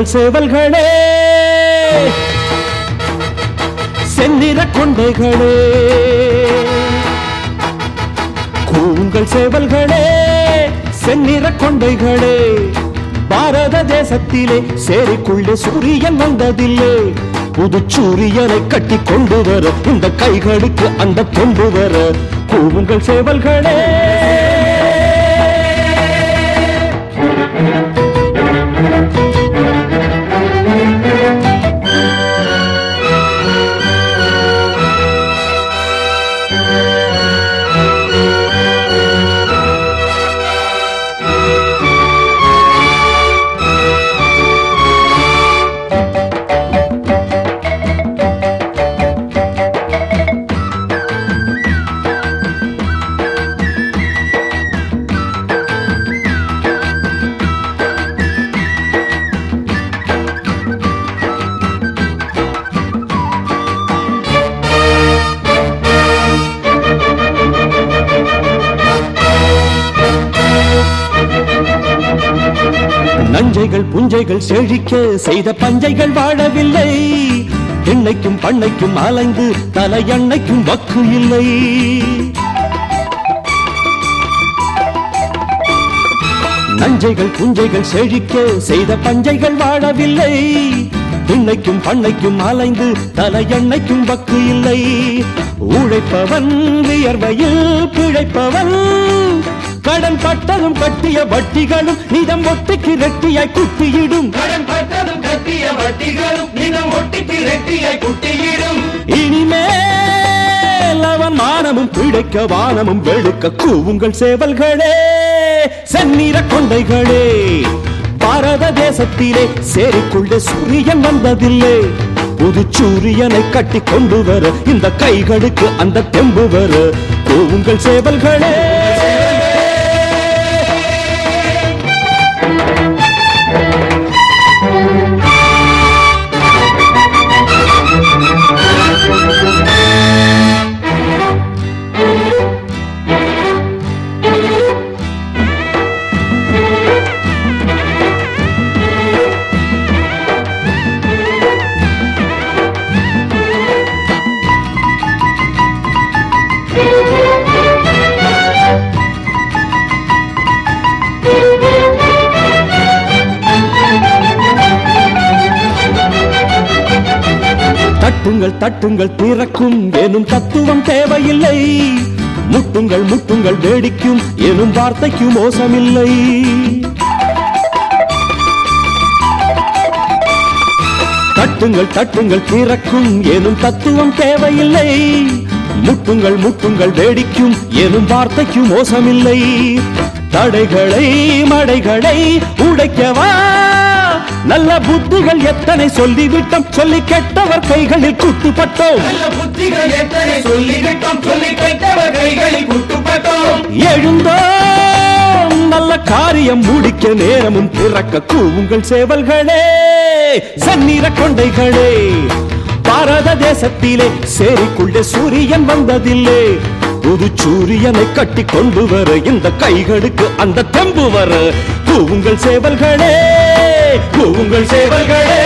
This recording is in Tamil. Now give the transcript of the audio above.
கூவுங்கள் சேவல்களே, செந்நிற கொண்டைகளே, கூவுங்கள் சேவல்களே, செந்நிற கொண்டைகளே. பாரத தேசத்திலே சேரிக்குள்ளே சூரியன் வந்ததில்லை. புது சூரியனை கட்டி கொண்டு வர இந்த கைகளுக்கு அந்த கொண்டு வர கூவுங்கள் சேவல்களே. நஞ்சைகள் புஞ்சைகள் செழிக்க செய்த பஞ்சைகள் வாழவில்லை. எண்ணெய்க்கும் பண்ணைக்கும் அலைந்து தலை எண்ணெய்க்கும் வக்கு இல்லை. நஞ்சைகள் புஞ்சைகள் செழிக்க செய்த பஞ்சைகள் வாழவில்லை. எண்ணெய்க்கும் பண்ணைக்கும் அலைந்து தலை எண்ணெய்க்கும் வக்கு இல்லை. உழைப்பவன் வியர்வையில் பிழைப்பவன், கடன் பட்டதும் கட்டிய வட்டிகளும் நிதம் ஒட்டிக்கு ரெட்டியாய் குட்டியிடும். கடன் பட்டதும் கட்டிய வட்டிகளும் நிதம் ஒட்டிக்கு ரெட்டியாய் குட்டியிடும். இனிமேல் அவன் மானமும் பிழைக்க வானமும் வெளுக்க கூவுங்கள் சேவல்களே, செந்நிற கொண்டைகளே. பாரத தேசத்திலே சேரிக்குள்ளே சூரியன் வந்ததில்லை. புது சூரியனை கட்டி கொண்டு வர இந்த கைகளுக்கு அந்த தெம்பு வர கூவுங்கள் சேவல்களே. தட்டுங்கள் தட்டுங்கள் திறக்கும் எனும் தத்துவம் தேவையில்லை. முட்டுங்கள் முட்டுங்கள் வேடிக்கும் எனும் வார்த்தைக்கு மோசமில்லை. தட்டுங்கள் தட்டுங்கள் திறக்கும் எனும் தத்துவம் தேவையில்லை. முட்டுங்கள் முட்டுங்கள் வேடிக்கும் எனும் வார்த்தைக்கு மோசமில்லை. தடைகளை மடைகளை உடைக்கவா, நல்ல புத்திகள் எத்தனை சொல்லிவிட்டோம், சொல்லி கெட்டவர் கைகளில் குட்டுப்பட்டோம். நல்ல புத்திகள் எத்தனை சொல்லிவிட்டோம், சொல்லி கெட்டவர் கைகளில் குட்டுப்பட்டோம். எழுந்தோம் நல்ல காரியம் முடிக்க நேரமும் பிறக்க கூவுங்கள் சேவல்களே, செந்நிற கொண்டைகளே. பாரத தேசத்திலே சேரிக்குள்ளே சூரியன் வந்ததில்லை. புது சூரியனை கட்டி கொண்டு வர இந்த கைகளுக்கு அந்த தெம்பு வர கூவுங்கள் சேவல்களே, கூவுங்கள் சேவல்களே.